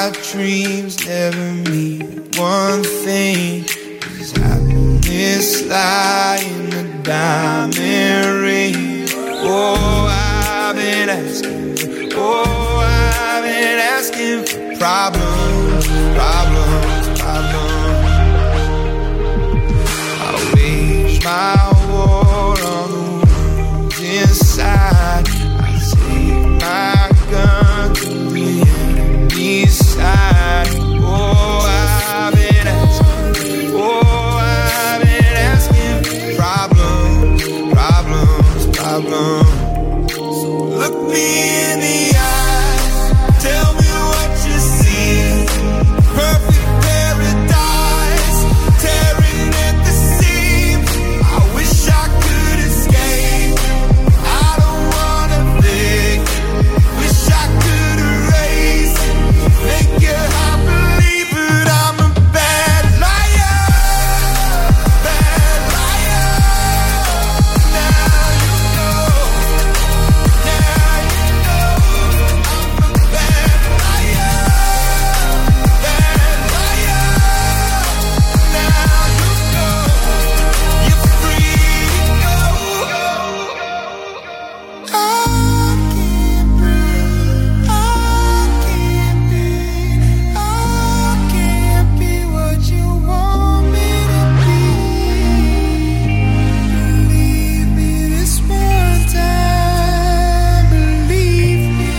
our dreams never mean one thing. Is happiness lie in the diamond ring? Oh, I've been asking for problems, problems, problems. I wage my war on the wounds inside. I take my gun to the enemy's side. Oh, I've been asking for problems, problems, problems. So look me in the eyes, tell me what you see. Perfect paradise, tearing at the seams. I wish I could escape. I don't wanna think. Wish I could erase. Make your heart believe, but I'm a bad liar. Bad liar. Now you know. Now you know. I'm a bad liar. Bad liar. Now you know. You're free to go. I can't breathe. I can't be. I can't be what you want me to be. Believe me this one time. Believe me.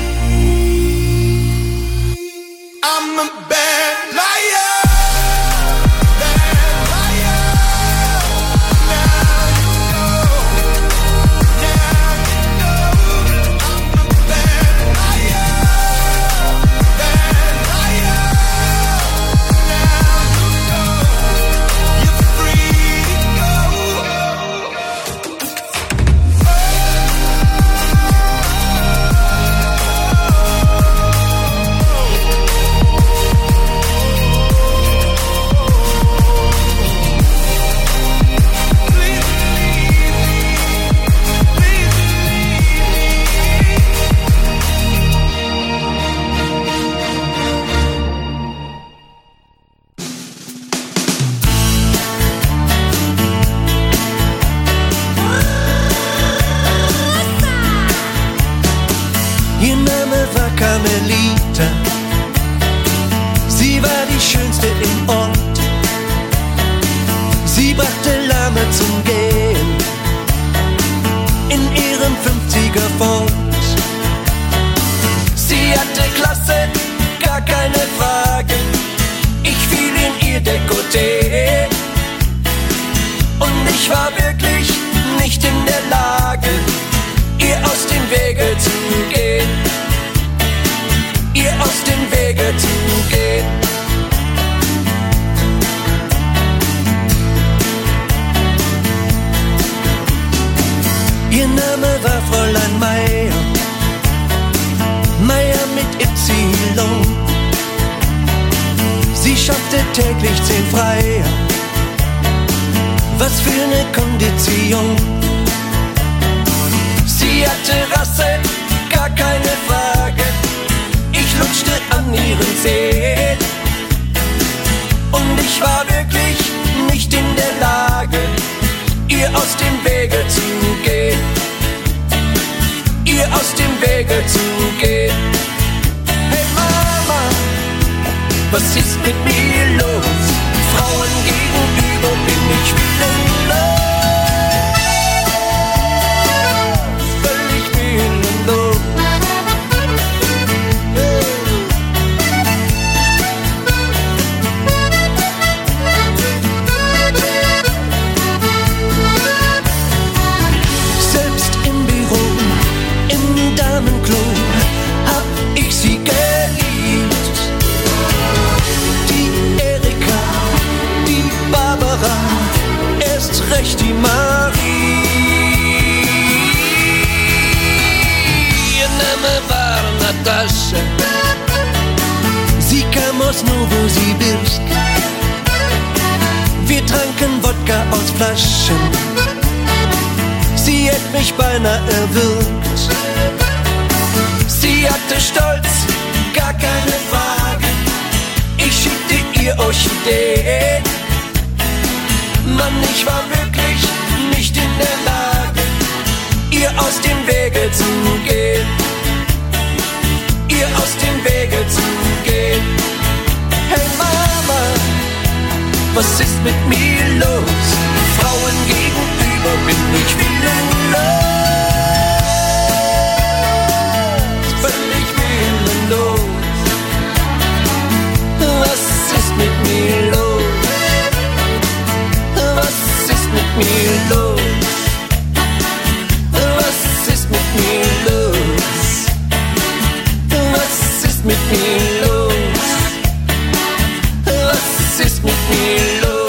I'm a bad liar. Bad liar. Now you know. Now you know. I'm a bad liar. Bad liar. Now you know. You're free to go. Please believe me. Please Ihr Name war Carmelita, sie war die Schönste im Ort. Sie brachte Lahme zum Gehen in ihrem 50er Ford. Sie hatte Klasse, gar keine Frage, ich fiel in ihr Dekolleté. Und ich war wirklich nicht in der Lage, ihr aus dem Wege zu gehen, ihr aus dem Wege zu gehen. Ihr Name war Fräulein Meier, Meier mit Y. Sie schaffte täglich 10 Freier, was für eine Kondition. Sie hatte Rasse, gar keine Frage, ich lutschte an ihren Zehen. Und ich war wirklich nicht in der Lage, ihr aus dem Wege zu gehen, ihr aus dem Wege zu gehen. Hey Mama, was ist mit mir los? Frauen gegenüber bin ich willenlos. Völlig willenlos. Selbst im Büro, im Damenklo hab ich sie geliebt. Die Erika, die Barbara, erst recht die Marie. Ihr Name war Natascha, sie kam aus Novosibirsk. Wir tranken Wodka aus Flaschen, sie hätt mich beinahe erwürgt. Sie hatte Stolz, gar keine Frage, Orchidee. Mann, ich war wirklich nicht in der Lage, ihr aus dem Wege zu gehen, ihr aus dem Wege zu gehen. Hey Mama, was ist mit mir los? Frauen gegenüber bin ich willenlos, völlig willenlos. Was ist mit mir los? Was ist mit mir los? Was ist mit mir los? Was ist mit mir los? Was ist mit mir los?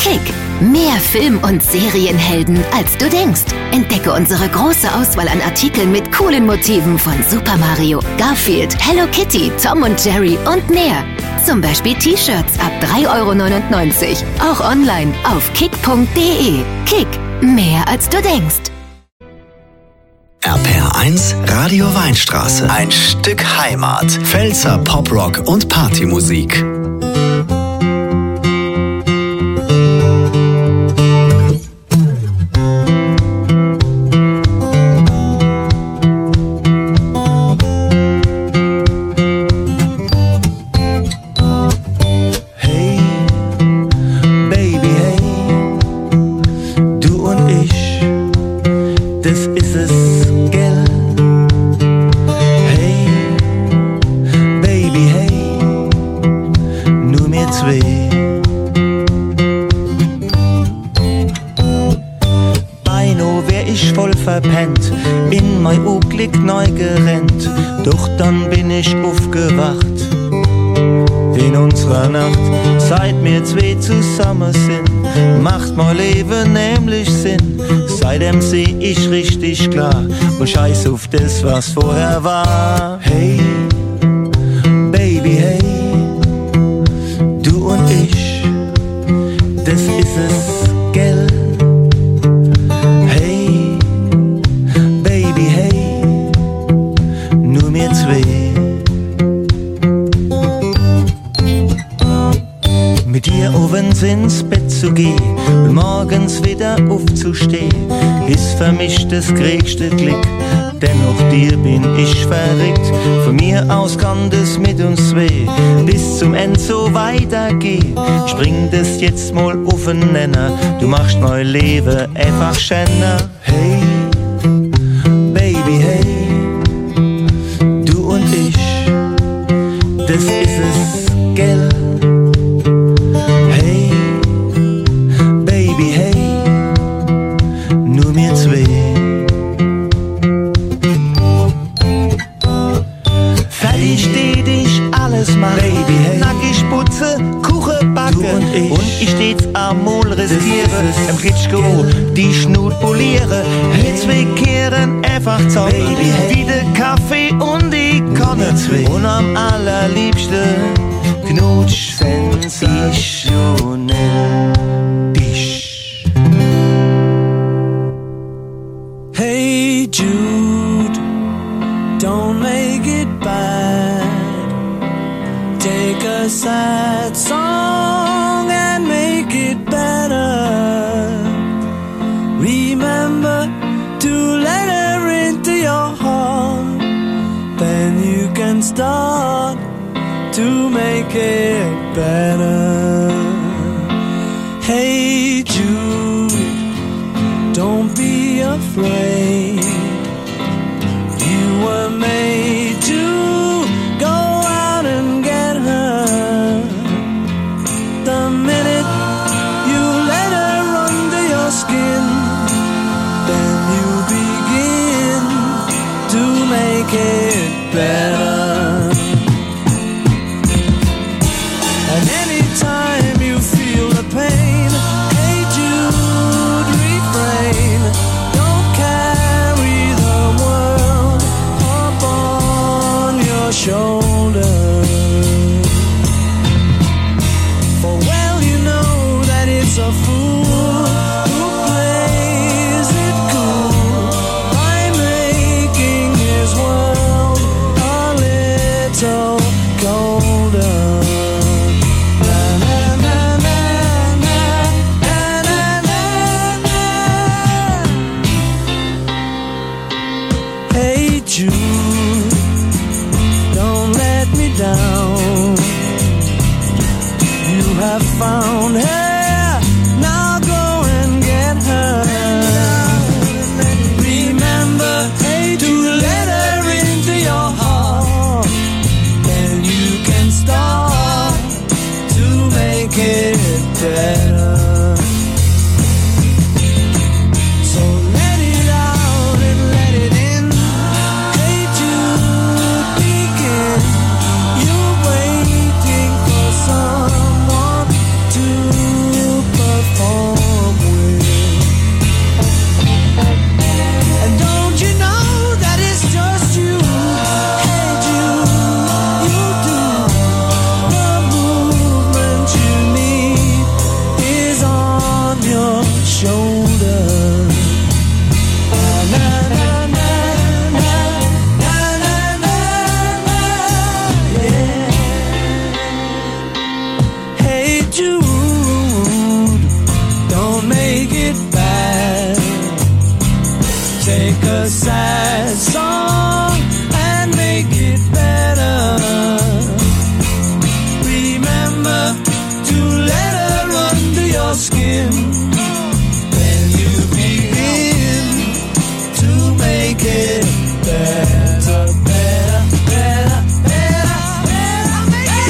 Kick. Mehr Film- und Serienhelden, als du denkst. Entdecke unsere große Auswahl an Artikeln mit coolen Motiven von Super Mario, Garfield, Hello Kitty, Tom und Jerry und mehr. Zum Beispiel T-Shirts ab 3,99 €. Auch online auf kick.de. Kick. Mehr als du denkst. RPR1 Radio Weinstraße. Ein Stück Heimat. Pfälzer Poprock und Partymusik. Doch dann bin ich aufgewacht in unserer Nacht. Seit wir zwei zusammen sind, macht mein Leben nämlich Sinn. Seitdem seh ich richtig klar und scheiß auf das, was vorher war. Hey, Baby, hey, du und ich, das ist es, gell? Hey, Baby, hey, nur mir zwei. Mit dir abends ins Bett zu gehen und morgens wieder aufzustehen, ist für mich das größte Glück. Dennoch dir bin ich verrückt. Von mir aus kann das mit uns zwei bis zum Ende so weitergehen. Spring das jetzt mal auf den Nenner, du machst mein Leben einfach schöner. Hey, Baby, hey, du und ich, das ist es, gell? Hey, Baby, hey, nur mir zwei. Fertig steht ich alles machen, Baby, hey. Nackig putze, Kuchen backen und ich stets amol riskiere, im Ritschko die Schnut poliere. Wir zwei kehren einfach zaubern, Baby, hey. Wie der Kaffee und die Kanne und am allerliebsten knutsch sensationell dich. Hey Jude, don't make it bad. Take a sad song and make it better. Remember to let her into your heart. Then you can start to make it better. Hey Jude, don't be afraid. You were made to go out and get her. The minute you let her under your skin, then you begin to make it better. And anytime you feel the pain, hey Jude, refrain. Don't carry the world upon your shoulders. For well you know that it's a fool who plays it cool by making his world a shoulder. Na, na, na, na, na, na, na, na, yeah. Hey Jude, don't make it bad. Take a sad song and make it better. Remember to let her under your skin. Then you begin to make it better, better, better, better, better, make it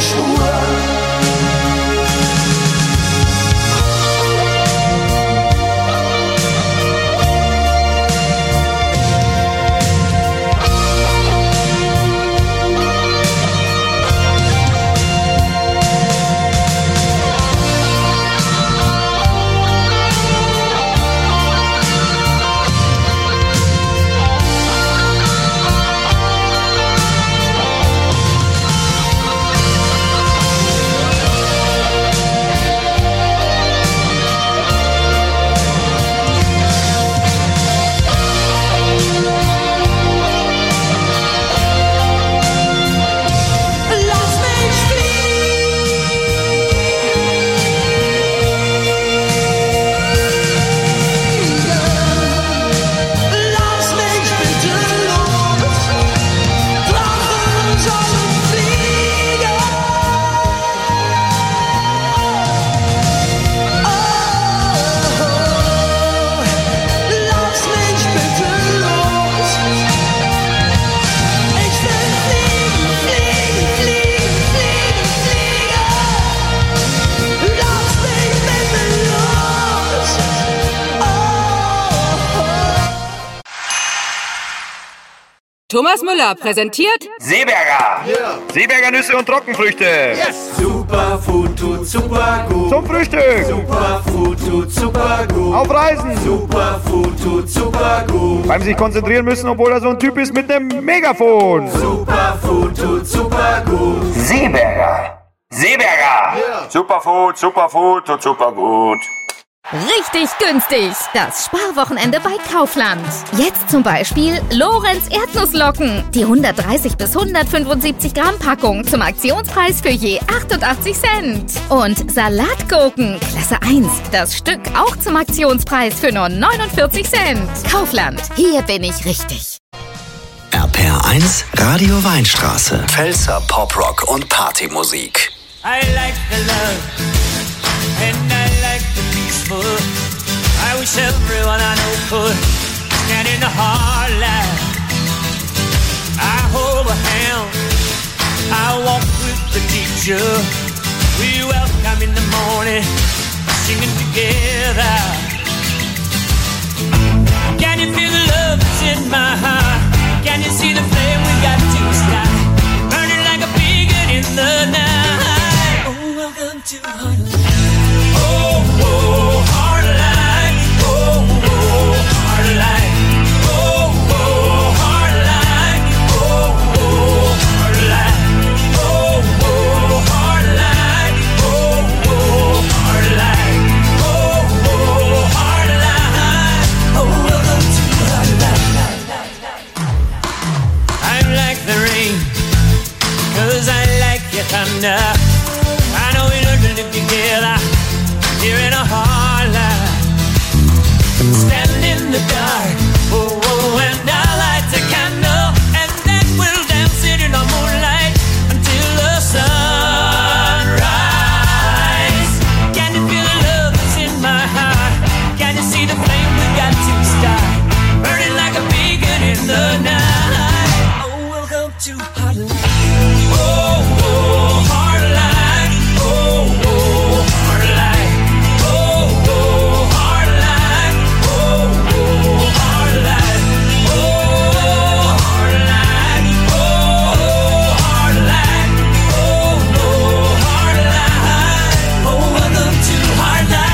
Spur. Thomas Müller präsentiert Seeberger. Yeah. Seeberger Nüsse und Trockenfrüchte. Yes. Superfood tut super gut. Zum Frühstück. Superfood tut super gut. Auf Reisen. Superfood tut super gut. Beim sich konzentrieren müssen, obwohl er so ein Typ ist mit einem Megafon. Superfood tut super gut. Seeberger. Seeberger. Yeah. Superfood tut super gut. Richtig günstig. Das Sparwochenende bei Kaufland. Jetzt zum Beispiel Lorenz Erdnusslocken. Die 130 bis 175 Gramm Packung zum Aktionspreis für je 88 Cent. Und Salatgurken, Klasse 1. Das Stück auch zum Aktionspreis für nur 49 Cent. Kaufland. Hier bin ich richtig. RPR1, Radio Weinstraße. Pfälzer Poprock und Partymusik. I like the love and I like the peaceful. I wish everyone I know could stand in the hard light. I hold a hand, I walk with the teacher. We welcome in the morning, singing together. Can you feel the love that's in my heart? Can you see the flame we got to start? Burning like a beacon in the night. Oh, welcome to Heartland. Oh, oh, Heartland. Oh, oh, Heartland. Oh, oh, Heartland. Oh, oh, Heartland. Oh, oh, Heartland. Oh, oh, Heartland. Oh, oh, Heartland. Oh, welcome to Heartland. I'm like the rain, 'cause I like your thunder. I know we learned to live together here in a hard life. Stand in the dark, oh, oh, and I'll light a candle, and then we'll dance it in the moonlight until the sunrise. Can you feel the love that's in my heart? Can you see the flame we got to start? Burning like a beacon in the night. Oh, welcome to Heartland. Oh, oh, Heartland. Oh, oh, Heartland. Oh, oh, Heartland. Oh, oh, Heartland. Oh, Heartland. Oh, Heartland. Oh, Heartland. Oh, welcome to Heartland.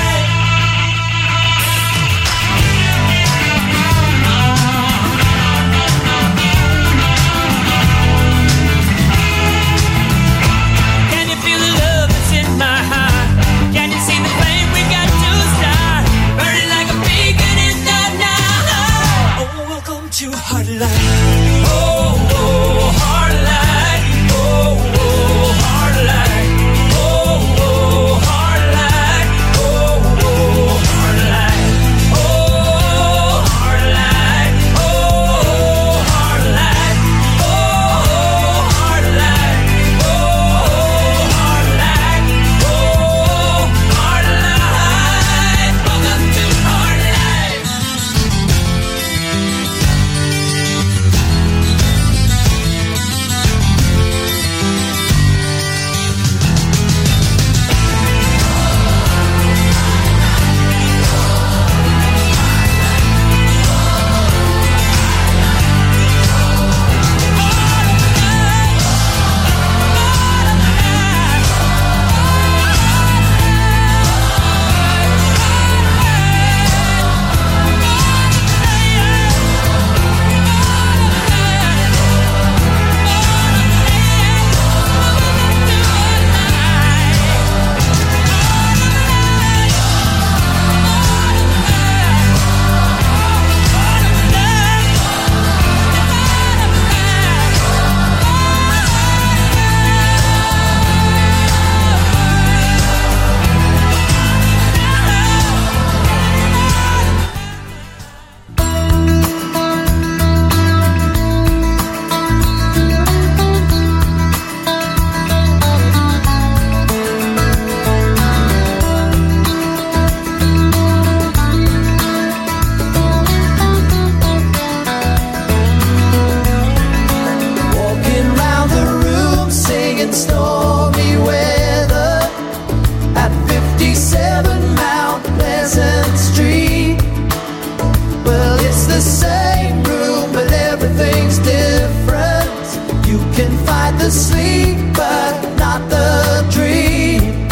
the sleep, but not the dream.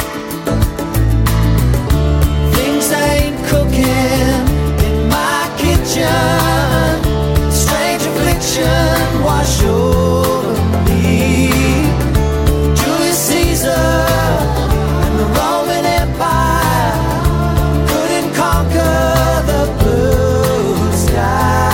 Things ain't cooking in my kitchen. Strange affliction wash over me. Julius Caesar and the Roman Empire couldn't conquer the blue sky.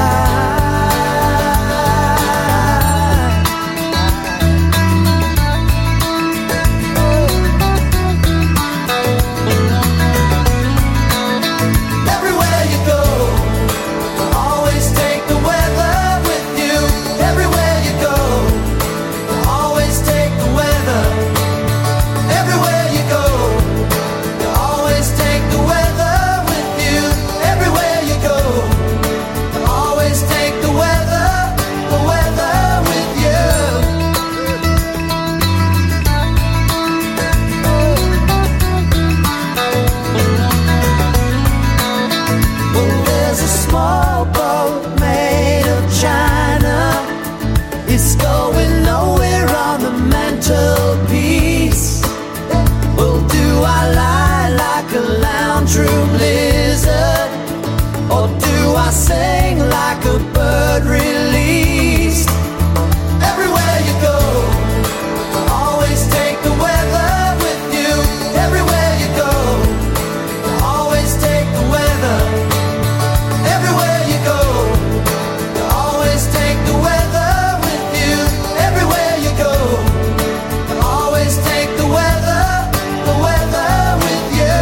Room lizard, or do I sing like a bird released? Everywhere you go, always take the weather with you. Everywhere you go, always take the weather. Everywhere you go, always take the weather with you. Everywhere you go, always take the weather with you.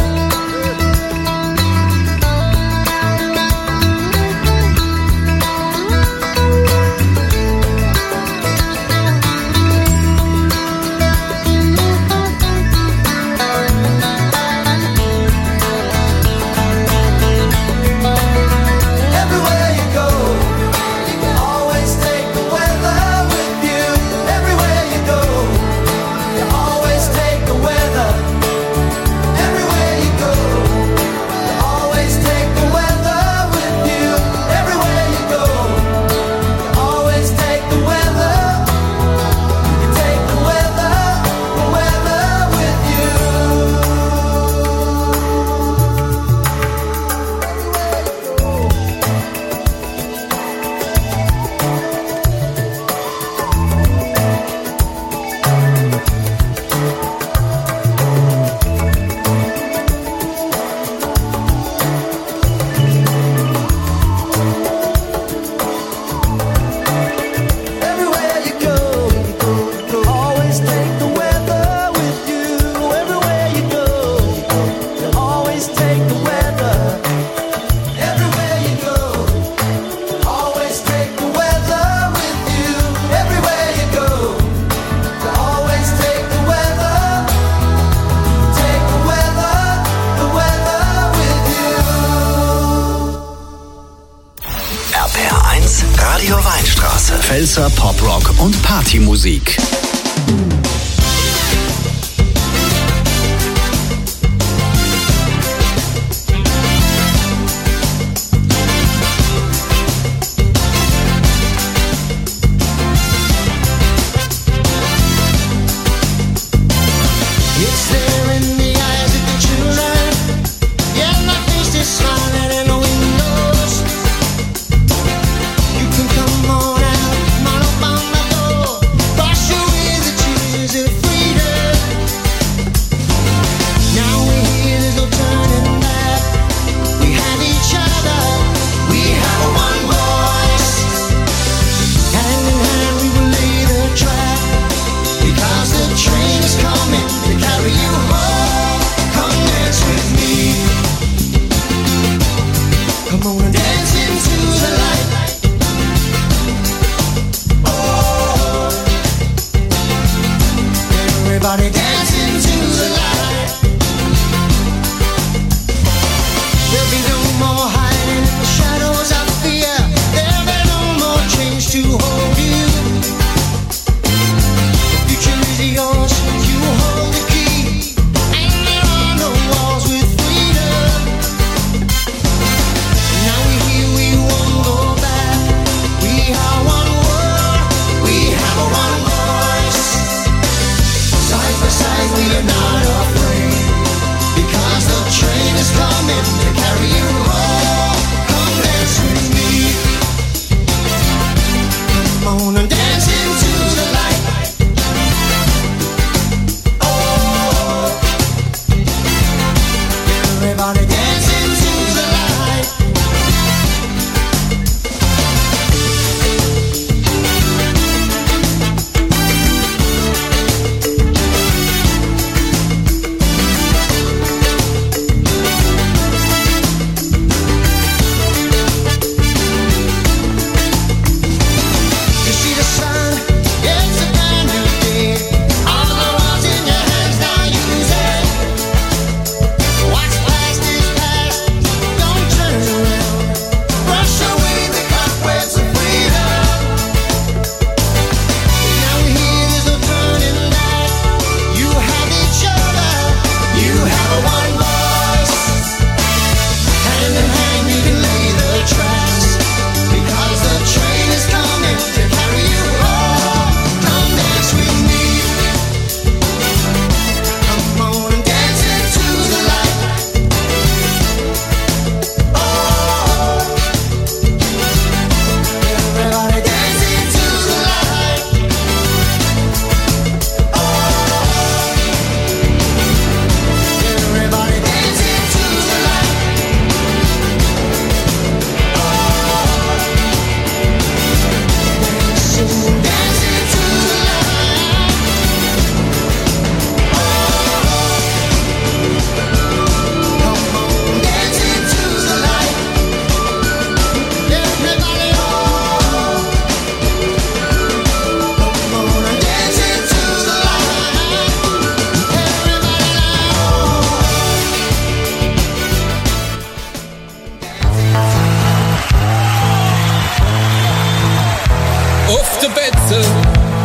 Radio Weinstraße. Pfälzer Poprock und Partymusik. You can come on out, man up on my door. Wash away the tears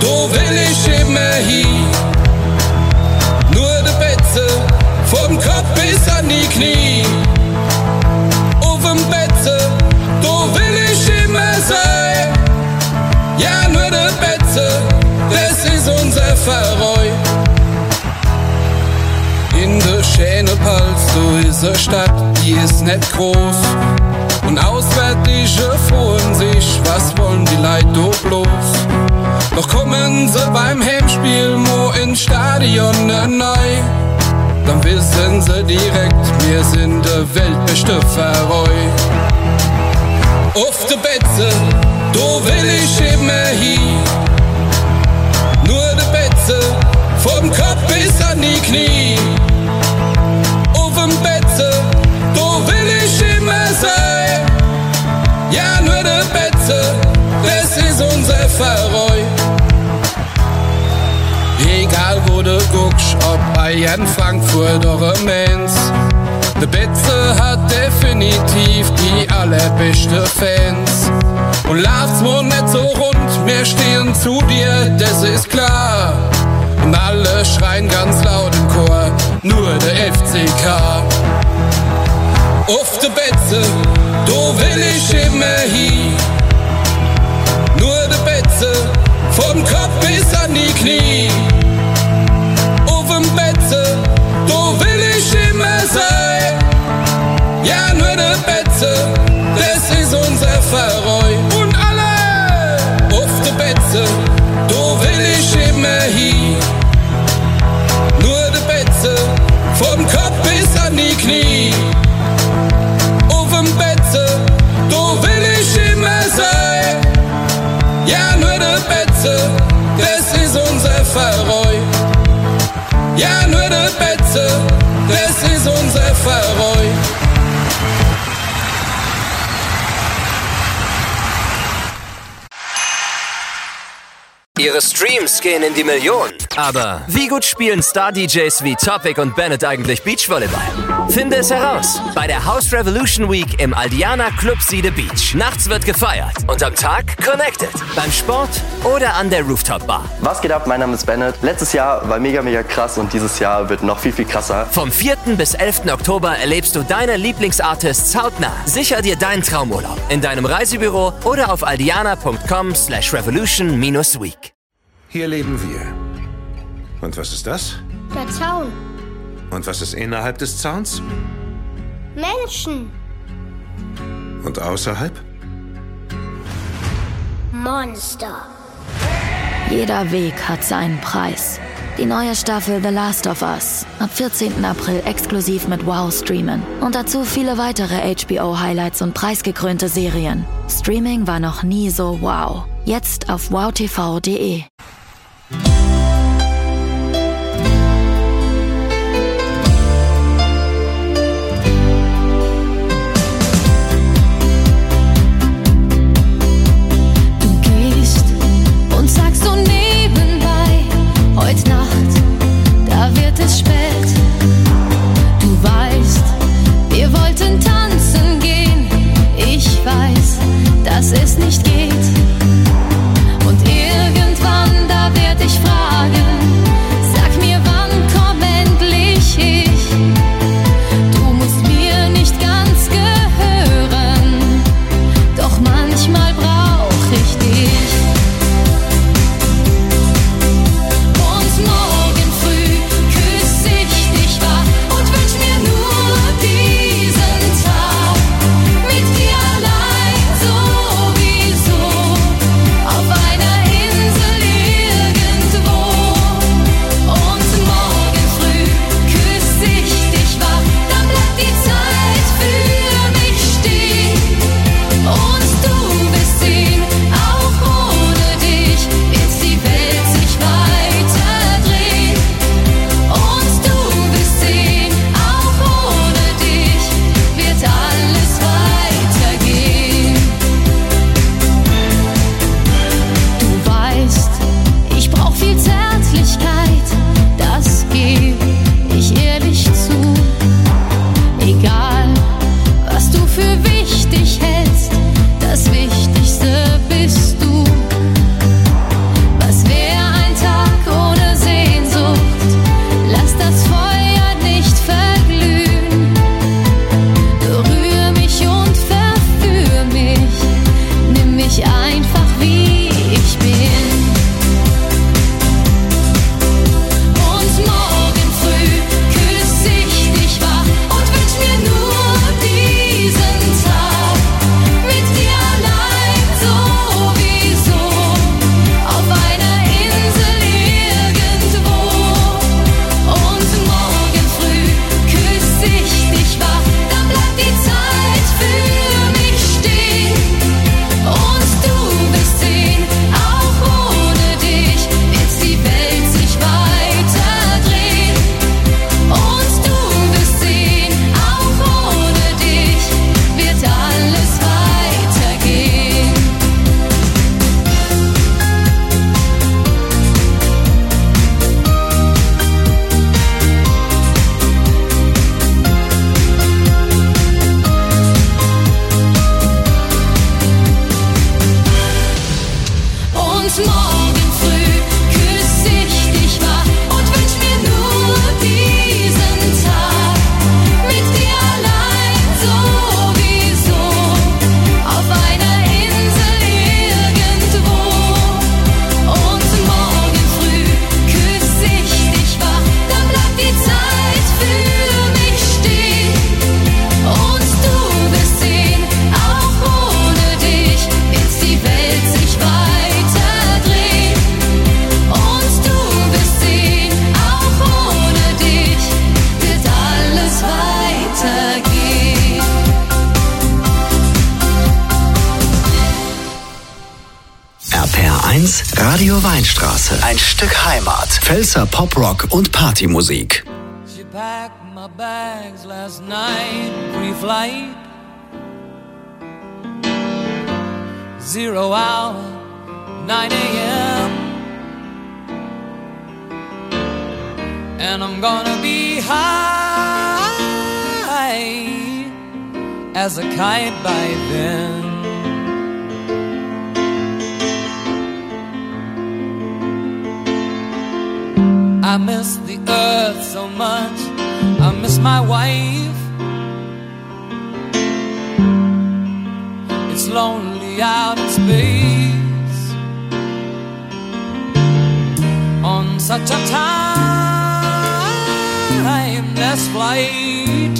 da will ich immer hin. Nur de Betze, vom Kopf bis an die Knie. Auf'm Betze, da will ich immer sein. Ja, nur de Betze, das ist unser Verreu. In der schöne Pals, da ist eine Stadt, die ist nicht groß. Und Auswärtige freuen sich, was wollen die Leute da bloß? Doch kommen sie beim Heimspiel mo ins Stadion neu. Dann wissen sie direkt, wir sind der weltbeste Verreu. Auf der Betze, da will ich immer hin. Nur der Betze, vom Kopf bis an die Knie. Auf'm Betze, da will ich immer sein. Ja, nur der Betze, das ist unser Verreu. Egal wo du guckst, ob Bayern, Frankfurt oder Mainz, der Betze hat definitiv die allerbeste Fans. Und läuft's wohl nicht so rund, wir stehen zu dir, das ist klar. Und alle schreien ganz laut im Chor, nur der FCK. Auf der Betze, da will ich immer hin. Nur der Betze, vom Kopf bis an die Knie. Auf'm Betze, da will ich immer sein. Ja, nur der Betze, das ist unser Verreu. Und alle auf der Betze, da will ich immer hin. Nur der Betze, vom Kopf bis an die Knie. Auf'm Betze, da will ich immer sein. Ja, nur der Betze, das ist unser Verreu. Ja, nur der Betze, das ist unser Verreu. Ihre Streams gehen in die Millionen. Aber wie gut spielen Star-DJs wie Topic und Bennett eigentlich Beachvolleyball? Finde es heraus bei der House Revolution Week im Aldiana Club Siede Beach. Nachts wird gefeiert und am Tag connected. Beim Sport oder an der Rooftop Bar. Was geht ab? Mein Name ist Bennett. Letztes Jahr war mega krass und dieses Jahr wird noch viel krasser. Vom 4. bis 11. Oktober erlebst du deine Lieblingsartists hautnah. Sicher dir deinen Traumurlaub in deinem Reisebüro oder auf aldiana.com/revolution-week. Hier leben wir. Und was ist das? Der Zaun. Und was ist innerhalb des Zauns? Menschen. Und außerhalb? Monster. Jeder Weg hat seinen Preis. Die neue Staffel The Last of Us. Ab 14. April exklusiv mit WOW streamen. Und dazu viele weitere HBO-Highlights und preisgekrönte Serien. Streaming war noch nie so wow. Jetzt auf wowtv.de. Heute Nacht, da wird es spät. Du weißt, wir wollten tanzen gehen. Ich weiß, dass es nicht geht. Und irgendwann da Radio Weinstraße. Ein Stück Heimat. Pfälzer Poprock und Partymusik. She packed my bags last night, pre-flight. 0 hour, 9 a.m. And I'm gonna be high as a kite by then. I miss the earth so much, I miss my wife. It's lonely out in space on such a timeless flight.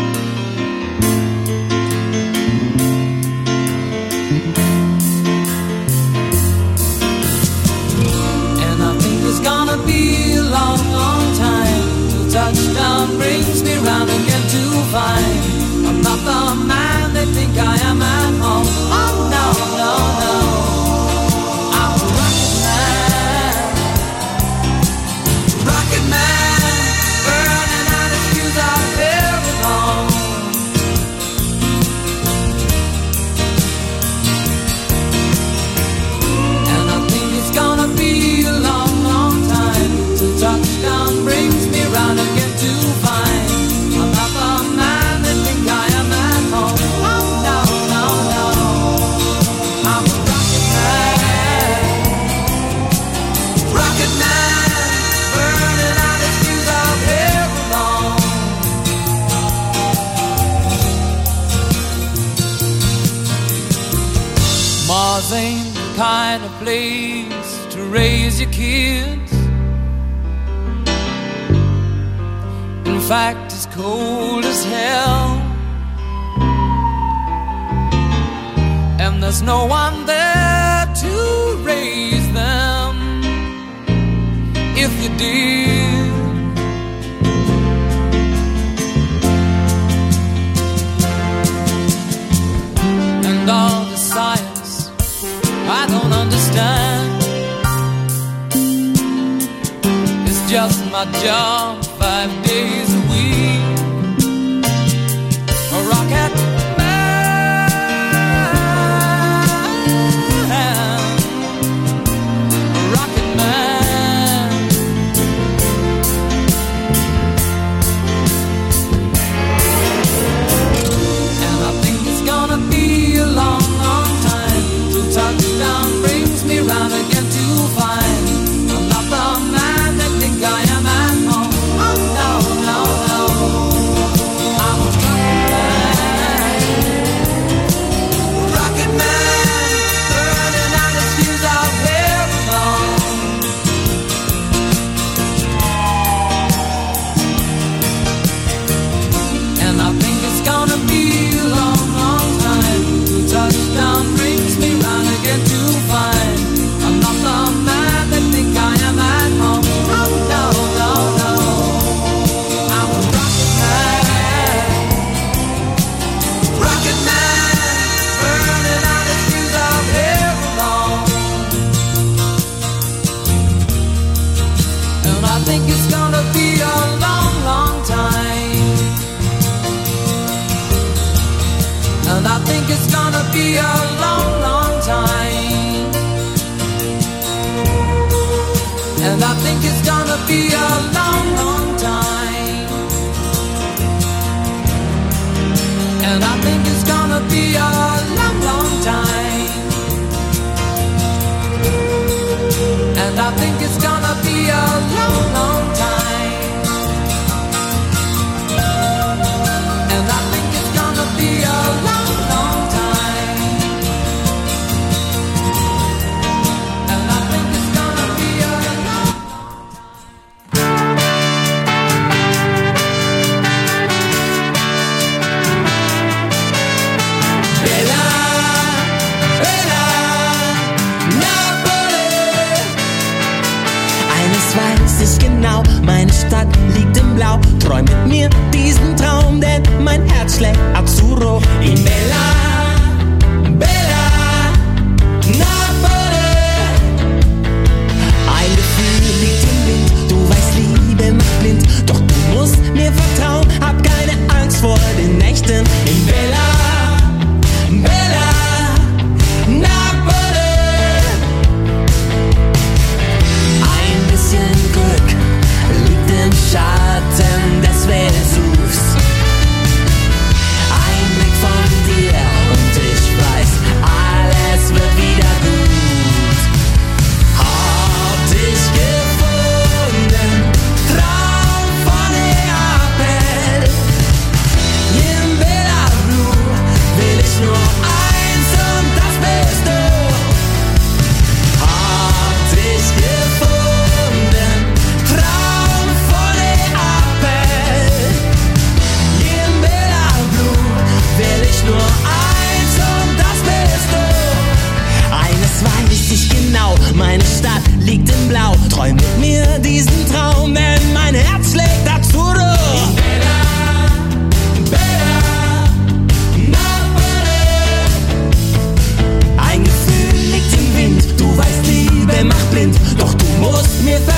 And I think it's gonna be a long, long time till touchdown brings me round again to find I'm not the man they think I am at home. Oh no, no, no, I'm a rocket man, burning out his fuse out there alone. And I think it's gonna be a long, long time till touchdown brings me round again to find I'm not the man they think I am at home. Oh no, no, no, I'm a rocket man, burning out his fuse out here alone. Mars ain't the kind of place to raise your kids. In fact, it's cold as hell, and there's no one there to raise them if you did. And all the science I don't understand, it's just my job 5 days a week. A rocket man, a rocket man. And I think it's gonna be a long, long time till touchdown brings me round again to find I'm not the man that think I am at home. Oh no, no, no, I'm a rocket man, burning out his fuse out here alone. And I think it's gonna be a long, long time till touchdown brings me round again to find I'm not the man that think I am at home. Oh no, no, no, I'm a rocket man, burning out his fuse out here alone. And I think it's gonna be a long, long time. And I think it's gonna be a long, long time. And I think it's gonna be a long, long time. And I think it's gonna be a long, long time. And I think it's gonna be a long, long time. And I think it's gonna be a long, long time. And I think it's gonna be a long, Bella, Bella, Napoli. Eines weiß ich genau, meine Stadt liegt im Blau. Träum mit mir diesen Traum, denn mein Herz schlägt Azzurro. In Bella, Bella, Napoli.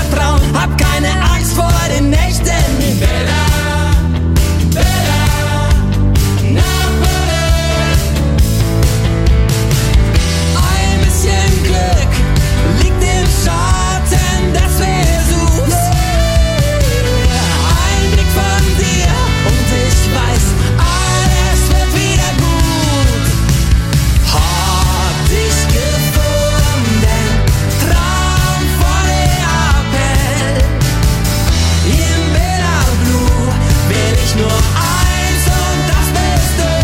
Traum, hab keine Angst vor den Nächten. Bella, Bella, Napoli. Ein bisschen Glück liegt im Schatten, das versuchst. Ein Blick von dir und ich weiß, alles wird wieder gut. Hab dich gefunden, Traum vor Neapel. Im Bella Blue will ich nur eins und das bist du.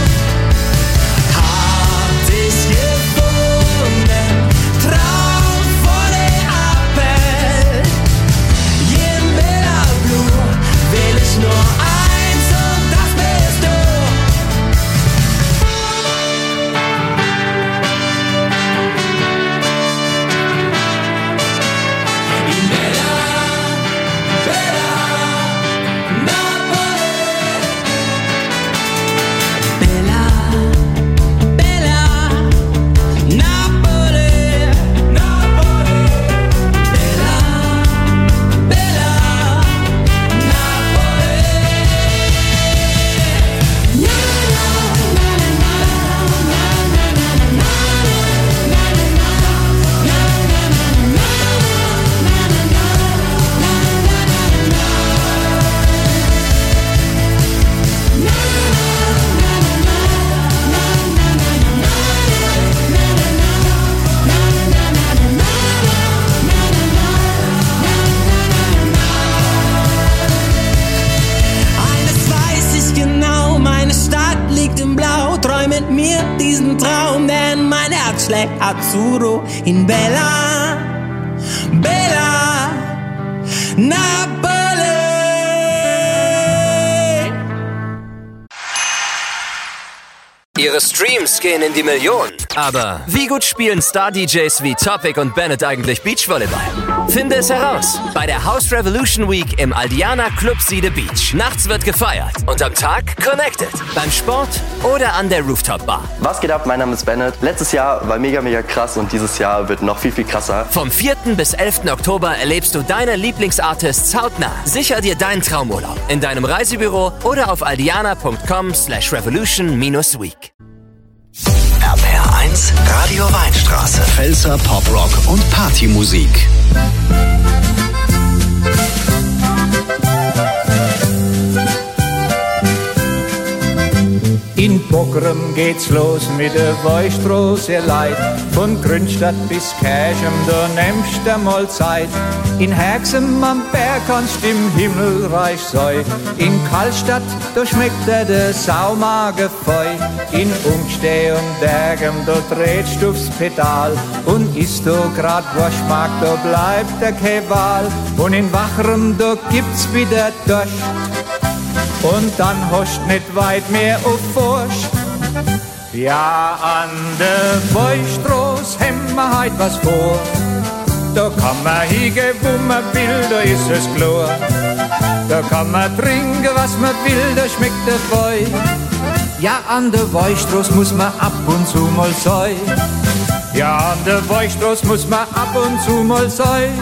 Hab dich gefunden, Traum vor Neapel. Im Bella Blue will ich nur eins und das bist du. In Bella, Bella, Napoli. Bella, Bella, Napoli, Napoli. Bella, Bella, Eines weiß ich genau, meine Stadt liegt im Blau. Träum mit mir diesen Traum, denn mein Herz schlägt Azzurro in Bella, Bella, Napoli. Ihre Streams gehen in die Millionen. Aber wie gut spielen Star-DJs wie Topic und Bennett eigentlich Beachvolleyball? Finde es heraus bei der House Revolution Week im Aldiana Club Siede Beach. Nachts wird gefeiert und am Tag connected. Beim Sport oder an der Rooftop Bar. Was geht ab? Mein Name ist Bennett. Letztes Jahr war mega krass und dieses Jahr wird noch viel krasser. Vom 4. bis 11. Oktober erlebst du deine Lieblingsartists hautnah. Sicher dir deinen Traumurlaub in deinem Reisebüro oder auf aldiana.com/revolution-week. RPR 1, Radio Weinstraße. Pfälzer Poprock und Partymusik. In Bockrum geht's los mit der Weichstraße Leid. Von Grünstadt bis Kerschem, da nimmst du mal Zeit. In Herxem am Berg kannst im Himmelreich sein. In Karlstadt, da schmeckt der Saumagen fei. In Umsteh und Dergem, da drehst du aufs Pedal. Und isst du grad was mag, da bleibt der Keval. Und in Wachrem, da gibt's wieder Durst. Und dann hast nicht weit mehr auf Furcht. Ja, an der Weichstraße haben wir heut was vor. Da kann man hingehen, wo man will, da ist es klar. Da kann man trinken, was man will, da schmeckt der Wein. Ja, an der Weichstraße muss man ab und zu mal sein. Ja, an der Weichstraße muss man ab und zu mal sein.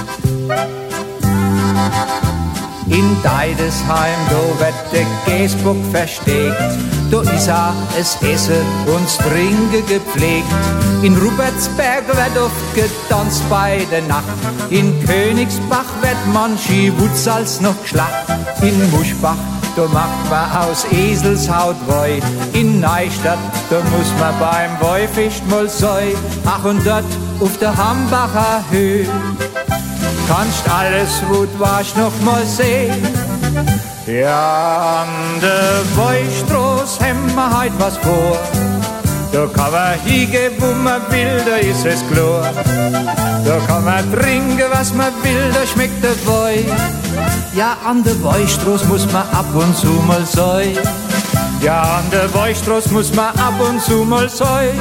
In Deidesheim, da wird der Gäsbock versteckt. Da ist auch das Essen und das Trinken gepflegt. In Rupertsberg wird oft getanzt bei der Nacht. In Königsbach wird manche Wutzals noch geschlacht. In Muschbach, da macht man aus Eselshaut Woi. In Neustadt, da muss man beim Woifisch mal sein. Ach, und dort auf der Hambacher Höhe kannst alles, wo du warst, noch mal sehen. Ja, an der Weichstraße haben wir heut was vor. Da kann man hingehen, wo man will, da ist es klar. Da kann man trinken, was man will, da schmeckt der Wein. Ja, an der Weichstraße muss man ab und zu mal sein. Ja, an der Weichstraße muss man ab und zu mal sein.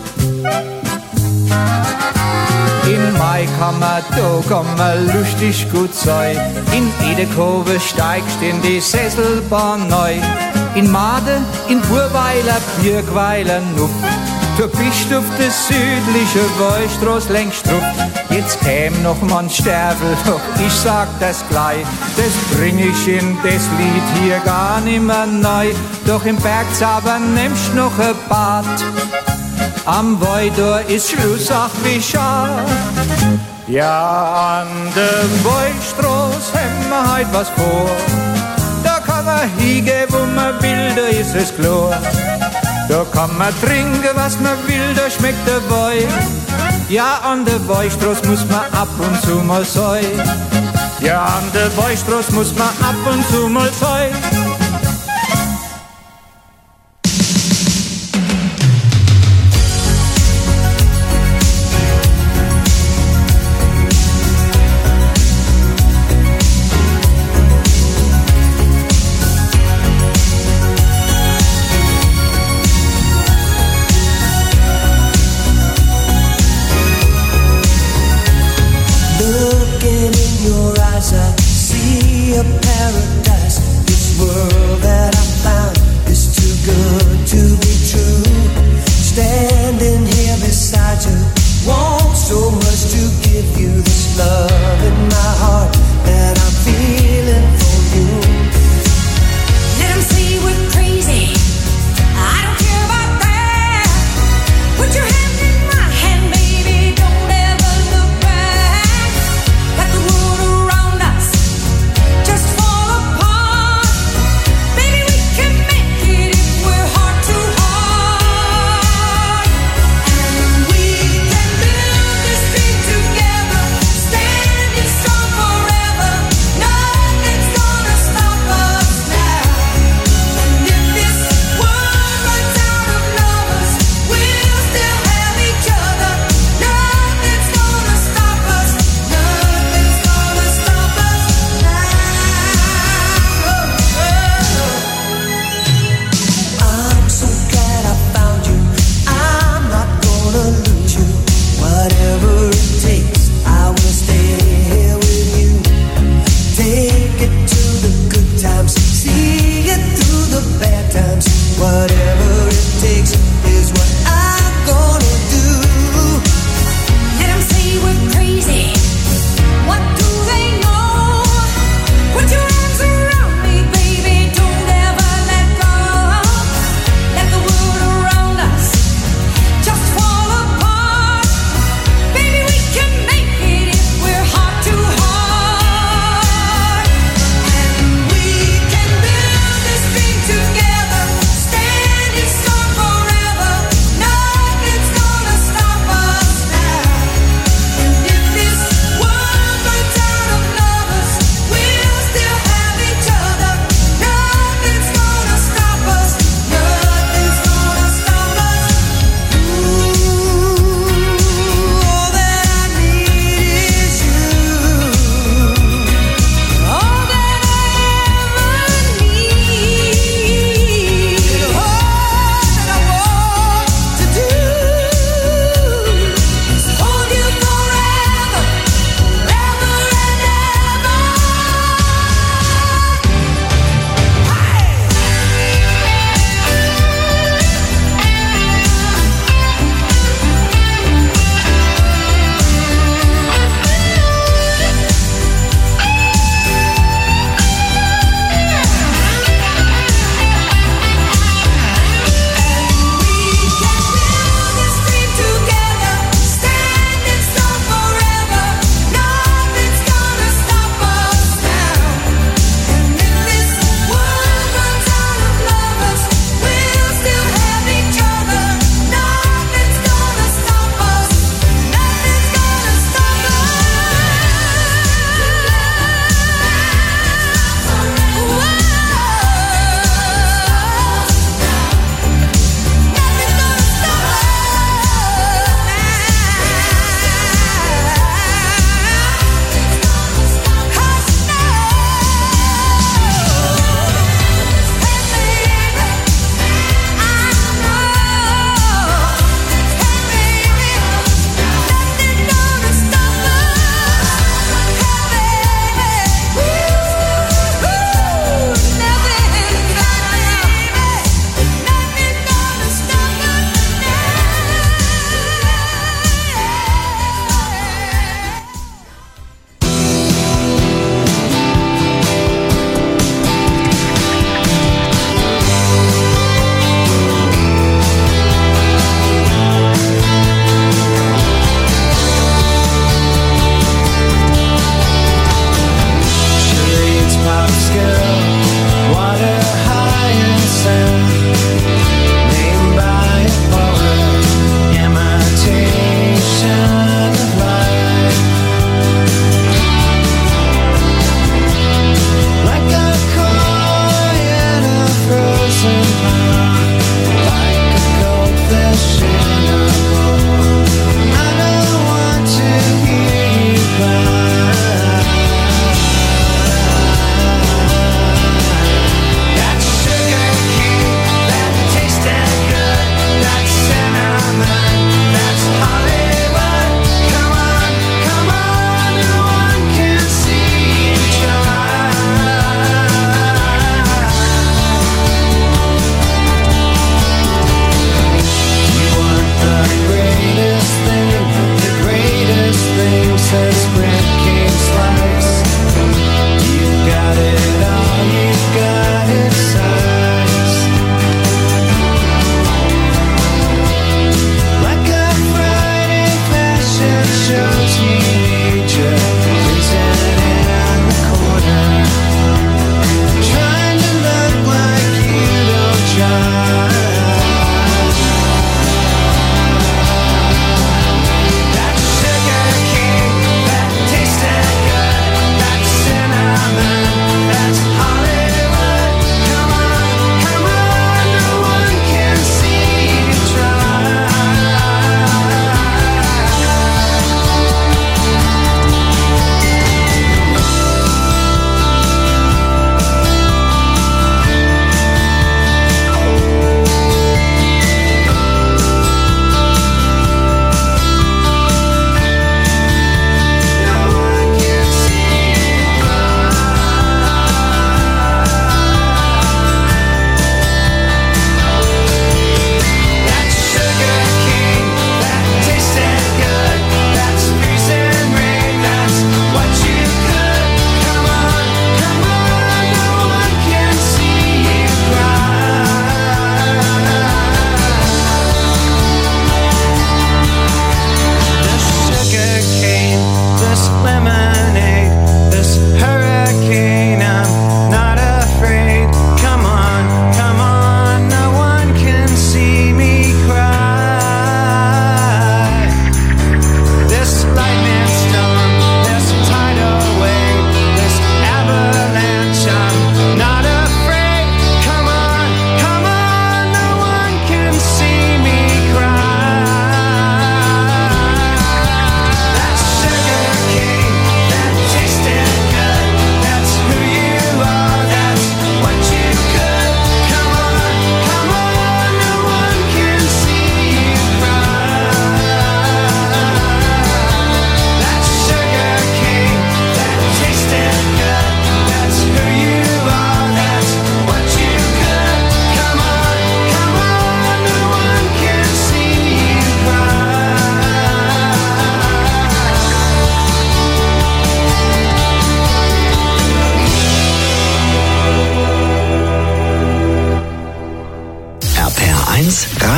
In Maikammer, da kann man lustig gut sein. In Edekowe steigst in die Sesselbahn neu. In Made, in Burweiler, Birkweiler, Nuff. Du bist auf der südlichen Wallstraße längst drauf. Jetzt käm noch man Sterbel, doch ich sag das gleich. Das bring ich in das Lied hier gar nimmer neu. Doch im Bergzauber nimmst noch ein Bad. Am Weidor ist Schluss, ach wie schade. Ja, an der Wallstraße haben wir heut was vor. Da kann man hingehen, wo man will, da ist es klar. Da kann man trinken, was man will, da schmeckt der Wein. Ja, an der Wallstraße muss man ab und zu mal sein. Ja, an der Wallstraße muss man ab und zu mal sein. Looking in your eyes, I see a paradise. This world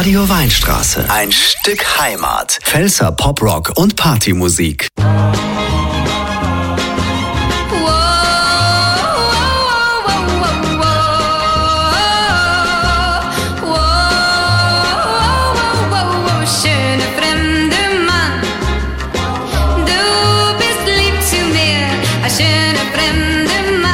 Radio Weinstraße. Ein Stück Heimat. Pfälzer Poprock und Partymusik. Schöne fremde Mann, du bist lieb zu mir, ein schöner fremder Mann.